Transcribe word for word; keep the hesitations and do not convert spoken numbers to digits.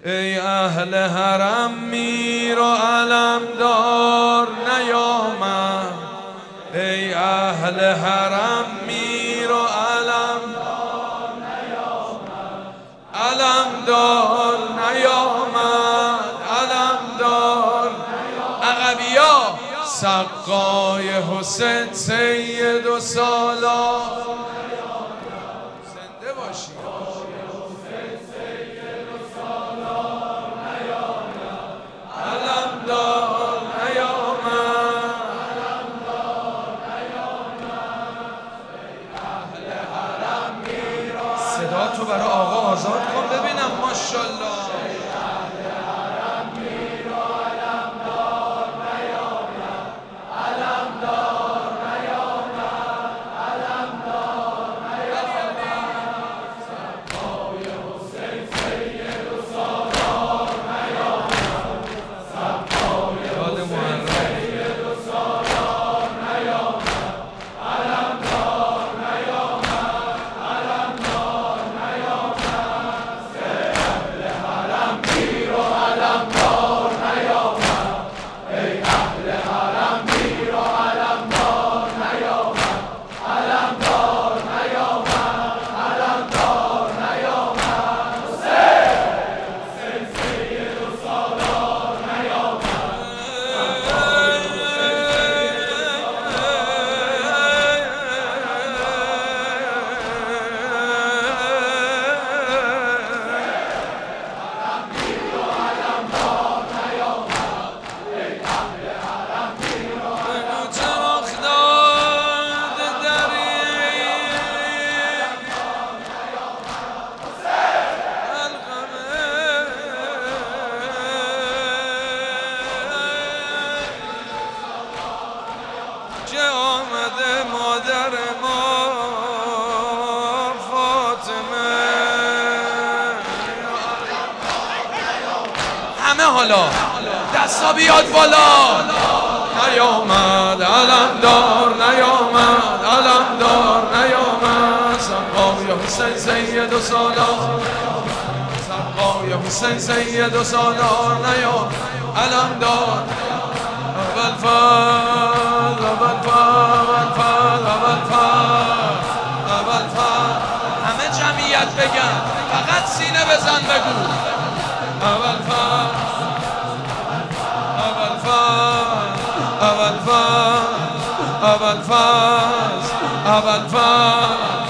ای اهل حرم میر و علمدار نیامد، ای اهل حرم میر و علمدار نیامد، علمدار نیامد، علمدار عقبیا سقای حسین سید و سالار زنده باشی. صدا تو برای آقا آزاد کن ببینم. ماشاءالله. آمده مادر ما فاطمه، همه حالا دستا بیاد بالا. نیامد علمدار، نیامد علمدار، نیامد سقای حسین سید و سالار، سقای حسین سید و سالار نیامد علمدار. اول فال اول فال فال اول فال اول فال همه جمعیت بگن، فقط سینه بزن بگو اول فال اول فال اول فال اول فال اول فال